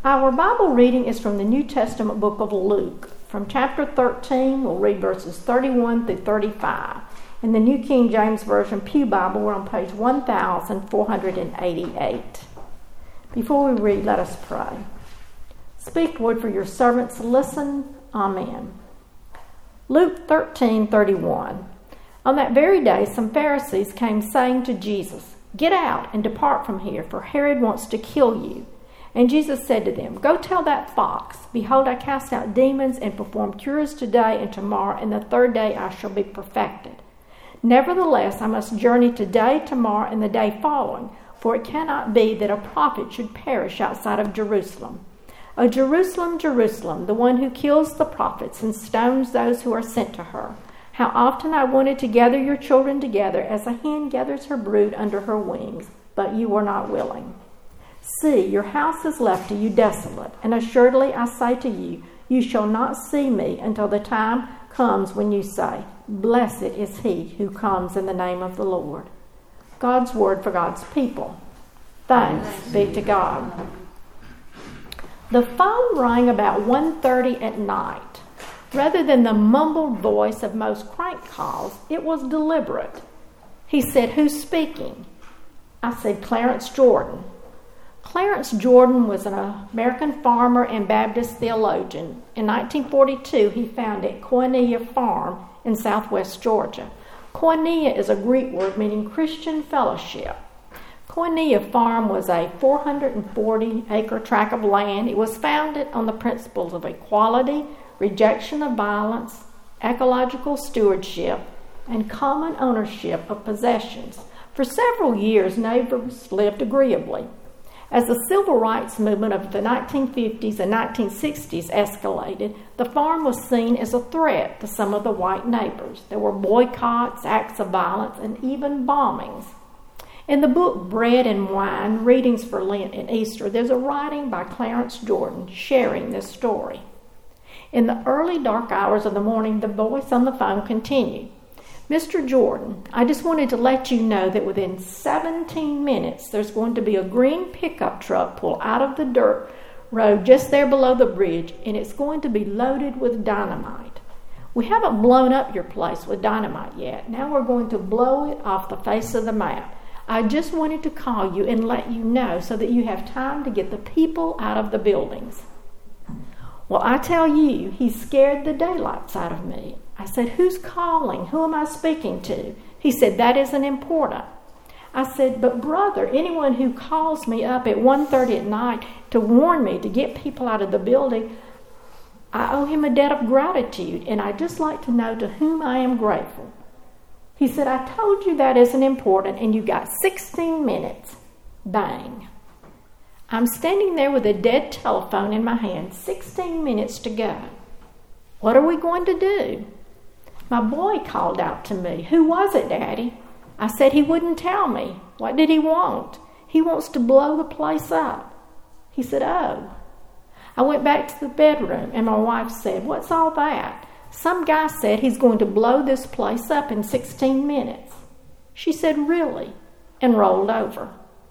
Our Bible reading is from the New Testament book of Luke. From chapter 13, we'll read verses 31 through 35. In the New King James Version Pew Bible, we're on page 1488. Before we read, let us pray. Speak, Lord, for your servants. Listen. Amen. Luke 13:31. On that very day, some Pharisees came saying to Jesus, "Get out and depart from here, for Herod wants to kill you." And Jesus said to them, "Go tell that fox, behold, I cast out demons and perform cures today and tomorrow, and the third day I shall be perfected. Nevertheless, I must journey today, tomorrow, and the day following, for it cannot be that a prophet should perish outside of Jerusalem. O Jerusalem, Jerusalem, the one who kills the prophets and stones those who are sent to her. How often I wanted to gather your children together as a hen gathers her brood under her wings, but you were not willing. See, your house is left to you desolate, and assuredly I say to you, you shall not see me until the time comes when you say, Blessed is he who comes in the name of the Lord." God's word for God's people. Thanks be to God. The phone rang about 1:30 at night. Rather than the mumbled voice of most crank calls, it was deliberate. He said, "Who's speaking?" I said, "Clarence Jordan." Clarence Jordan was an American farmer and Baptist theologian. In 1942, he founded Koinonia Farm in southwest Georgia. Koinonia is a Greek word meaning Christian fellowship. Koinonia Farm was a 440-acre tract of land. It was founded on the principles of equality, rejection of violence, ecological stewardship, and common ownership of possessions. For several years, neighbors lived agreeably. As the civil rights movement of the 1950s and 1960s escalated, the farm was seen as a threat to some of the white neighbors. There were boycotts, acts of violence, and even bombings. In the book Bread and Wine, Readings for Lent and Easter, there's a writing by Clarence Jordan sharing this story. In the early dark hours of the morning, the voice on the phone continued. "Mr. Jordan, I just wanted to let you know that within 17 minutes there's going to be a green pickup truck pull out of the dirt road just there below the bridge, and it's going to be loaded with dynamite. We haven't blown up your place with dynamite yet. Now we're going to blow it off the face of the map. I just wanted to call you and let you know so that you have time to get the people out of the buildings." Well, I tell you, he scared the daylights out of me. I said, "Who's calling? Who am I speaking to?" He said, "That isn't important." I said, "But brother, anyone who calls me up at 1:30 at night to warn me to get people out of the building, I owe him a debt of gratitude, and I'd just like to know to whom I am grateful." He said, "I told you that isn't important, and you got 16 minutes. Bang. I'm standing there with a dead telephone in my hand, 16 minutes to go. What are we going to do? My boy called out to me, "Who was it, Daddy?" I said he wouldn't tell me. What did he want? He wants to blow the place up. He said, "Oh." I went back to the bedroom, and my wife said, "What's all that?" "Some guy said he's going to blow this place up in 16 minutes. She said, "Really?" and rolled over.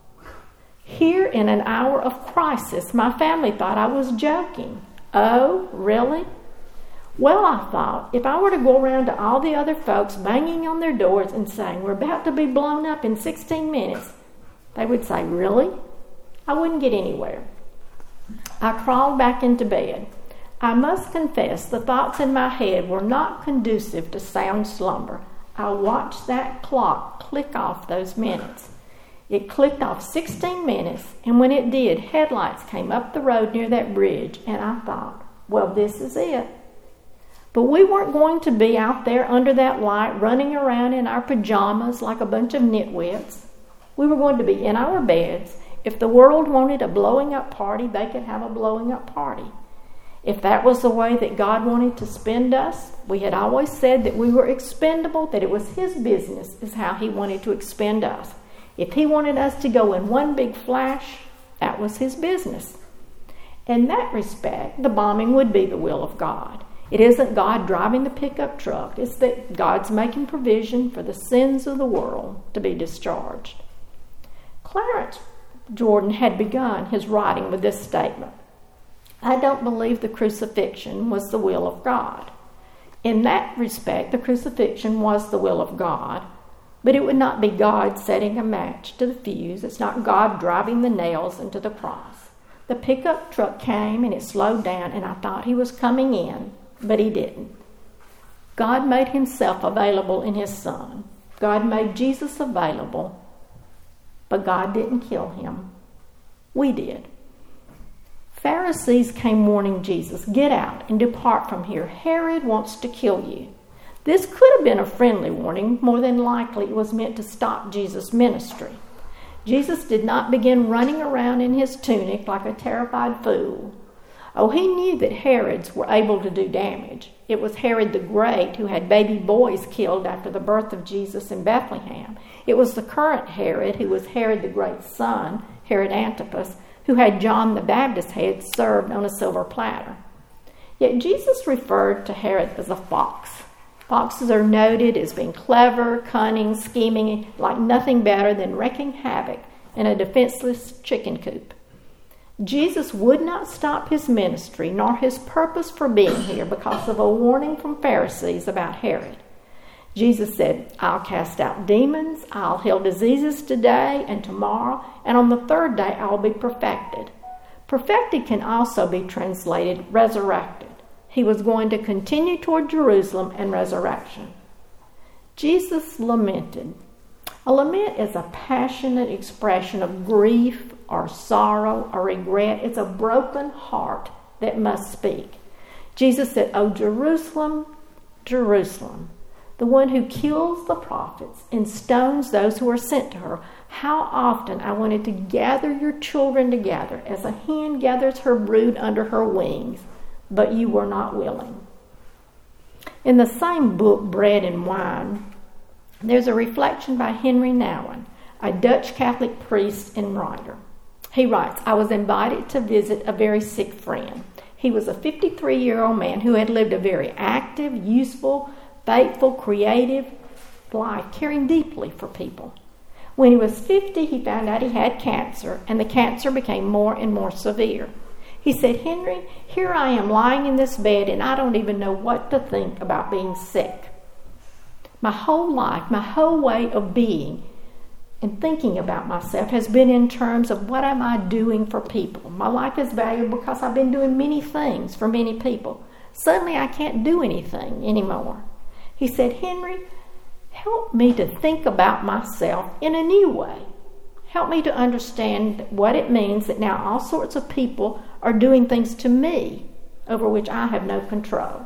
Here in an hour of crisis, my family thought I was joking. "Oh, really?" Well, I thought, if I were to go around to all the other folks banging on their doors and saying, "We're about to be blown up in 16 minutes, they would say, "Really?" I wouldn't get anywhere. I crawled back into bed. I must confess the thoughts in my head were not conducive to sound slumber. I watched that clock click off those minutes. It clicked off 16 minutes, and when it did, headlights came up the road near that bridge, and I thought, well, this is it. But we weren't going to be out there under that light running around in our pajamas like a bunch of nitwits. We were going to be in our beds. If the world wanted a blowing up party, they could have a blowing up party. If that was the way that God wanted to spend us, we had always said that we were expendable, that it was His business is how He wanted to expend us. If He wanted us to go in one big flash, that was His business. In that respect, the bombing would be the will of God. It isn't God driving the pickup truck. It's that God's making provision for the sins of the world to be discharged. Clarence Jordan had begun his writing with this statement. I don't believe the crucifixion was the will of God. In that respect, the crucifixion was the will of God, but it would not be God setting a match to the fuse. It's not God driving the nails into the cross. The pickup truck came and it slowed down, and I thought he was coming in, but he didn't. God made himself available in his Son. God made Jesus available, but God didn't kill him. We did. Pharisees came warning Jesus, "Get out and depart from here. Herod wants to kill you." This could have been a friendly warning. More than likely, it was meant to stop Jesus' ministry. Jesus did not begin running around in his tunic like a terrified fool. Oh, he knew that Herods were able to do damage. It was Herod the Great who had baby boys killed after the birth of Jesus in Bethlehem. It was the current Herod, who was Herod the Great's son, Herod Antipas, who had John the Baptist's head served on a silver platter. Yet Jesus referred to Herod as a fox. Foxes are noted as being clever, cunning, scheming, like nothing better than wreaking havoc in a defenseless chicken coop. Jesus would not stop his ministry nor his purpose for being here because of a warning from Pharisees about Herod. Jesus said, "I'll cast out demons, I'll heal diseases today and tomorrow, and on the third day I'll be perfected." Perfected can also be translated resurrected. He was going to continue toward Jerusalem and resurrection. Jesus lamented. A lament is a passionate expression of grief or sorrow or regret. It's a broken heart that must speak. Jesus said, "Oh, Jerusalem, Jerusalem, the one who kills the prophets and stones those who are sent to her. How often I wanted to gather your children together as a hen gathers her brood under her wings, but you were not willing." In the same book, Bread and Wine, there's a reflection by Henry Nouwen, a Dutch Catholic priest and writer. He writes, "I was invited to visit a very sick friend. He was a 53-year-old man who had lived a very active, useful, faithful, creative life, caring deeply for people. When he was 50, he found out he had cancer, and the cancer became more and more severe. He said, 'Henry, here I am lying in this bed, and I don't even know what to think about being sick. My whole life, my whole way of being and thinking about myself has been in terms of what am I doing for people. My life is valuable because I've been doing many things for many people. Suddenly I can't do anything anymore.' He said, 'Henry, help me to think about myself in a new way. Help me to understand what it means that now all sorts of people are doing things to me over which I have no control.'"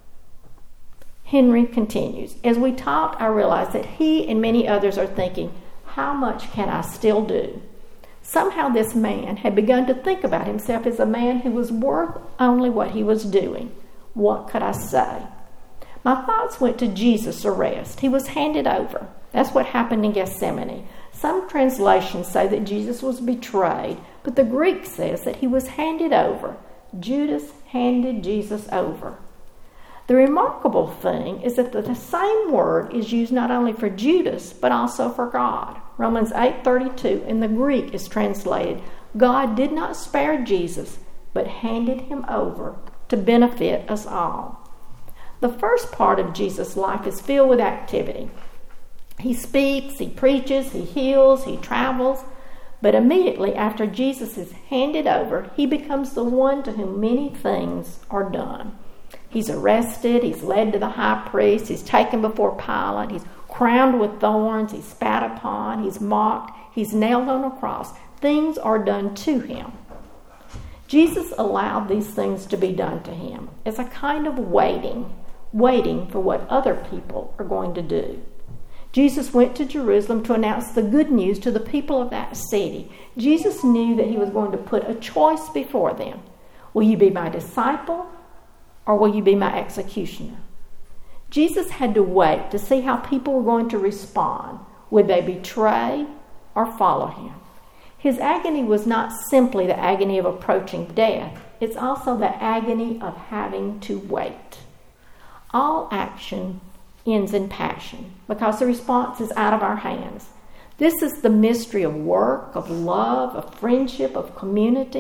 Henry continues, "As we talked, I realized that he and many others are thinking, how much can I still do?" Somehow this man had begun to think about himself as a man who was worth only what he was doing. What could I say? My thoughts went to Jesus' arrest. He was handed over. That's what happened in Gethsemane. Some translations say that Jesus was betrayed, but the Greek says that he was handed over. Judas handed Jesus over. The remarkable thing is that the same word is used not only for Judas, but also for God. Romans 8:32 in the Greek is translated, "God did not spare Jesus, but handed him over to benefit us all." The first part of Jesus' life is filled with activity. He speaks, he preaches, he heals, he travels. But immediately after Jesus is handed over, he becomes the one to whom many things are done. He's arrested, he's led to the high priest, he's taken before Pilate, he's crowned with thorns, he's spat upon, he's mocked, he's nailed on a cross. Things are done to him. Jesus allowed these things to be done to him as a kind of waiting for what other people are going to do. Jesus went to Jerusalem to announce the good news to the people of that city. Jesus knew that he was going to put a choice before them. Will you be my disciple or will you be my executioner? Jesus had to wait to see how people were going to respond. Would they betray or follow him? His agony was not simply the agony of approaching death. It's also the agony of having to wait. All action ends in passion because the response is out of our hands. This is the mystery of work, of love, of friendship, of community.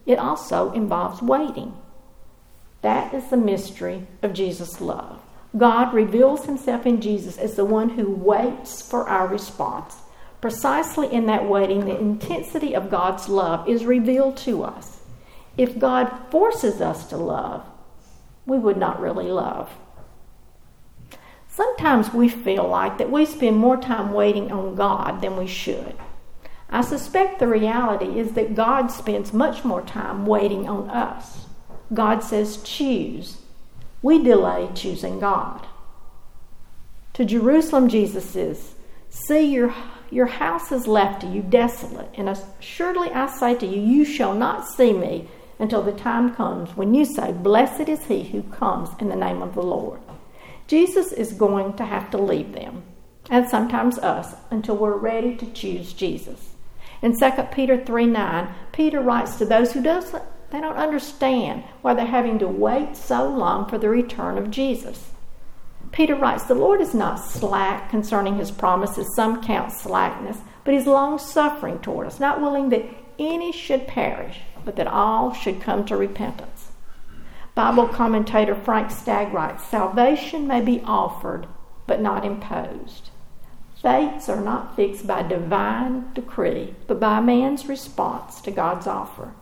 it also involves waiting. That is the mystery of Jesus' love. God reveals himself in Jesus as the one who waits for our response. Precisely in that waiting, the intensity of God's love is revealed to us. If God forces us to love, we would not really love. Sometimes we feel like that we spend more time waiting on God than we should. I suspect the reality is that God spends much more time waiting on us. God says, choose. We delay choosing God. To Jerusalem, Jesus says, see, your house is left to you desolate, and assuredly I say to you, you shall not see me until the time comes when you say, blessed is he who comes in the name of the Lord. Jesus is going to have to leave them, and sometimes us, until we're ready to choose Jesus. In 2 Peter 3:9, Peter writes to those who they don't understand why they're having to wait so long for the return of Jesus. Peter writes, the Lord is not slack concerning his promises, some count slackness, but he's long-suffering toward us, not willing that any should perish, but that all should come to repentance. Bible commentator Frank Stagg writes, salvation may be offered, but not imposed. Fates are not fixed by divine decree, but by man's response to God's offer.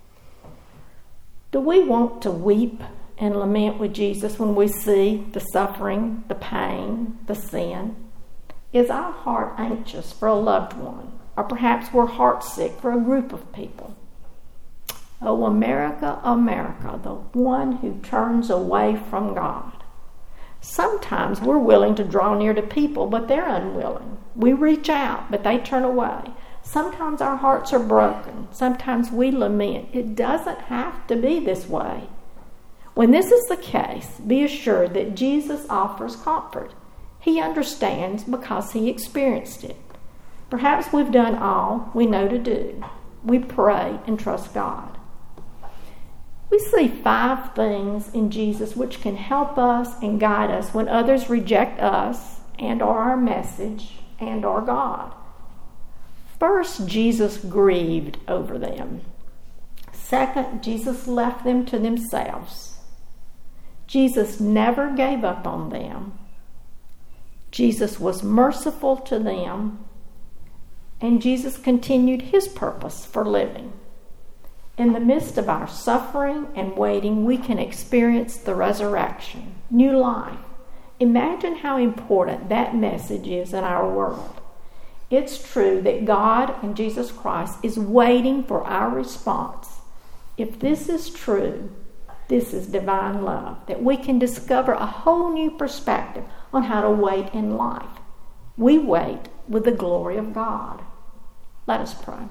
Do we want to weep and lament with Jesus when we see the suffering, the pain, the sin? Is our heart anxious for a loved one? Or perhaps we're heartsick for a group of people? Oh, America, America, the one who turns away from God. Sometimes we're willing to draw near to people, but they're unwilling. We reach out, but they turn away. Sometimes our hearts are broken. Sometimes we lament. It doesn't have to be this way. When this is the case, be assured that Jesus offers comfort. He understands because he experienced it. Perhaps we've done all we know to do. We pray and trust God. We see 5 things in Jesus which can help us and guide us when others reject us and or our message and or God. First, Jesus grieved over them. Second, Jesus left them to themselves. Jesus never gave up on them. Jesus was merciful to them. And Jesus continued his purpose for living. In the midst of our suffering and waiting, we can experience the resurrection, new life. Imagine how important that message is in our world. It's true that God and Jesus Christ is waiting for our response. If this is true, this is divine love, that we can discover a whole new perspective on how to wait in life. We wait with the glory of God. Let us pray.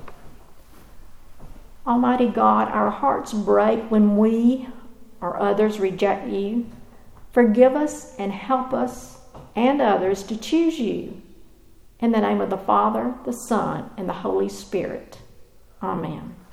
Almighty God, our hearts break when we or others reject you. Forgive us and help us and others to choose you. In the name of the Father, the Son, and the Holy Spirit. Amen.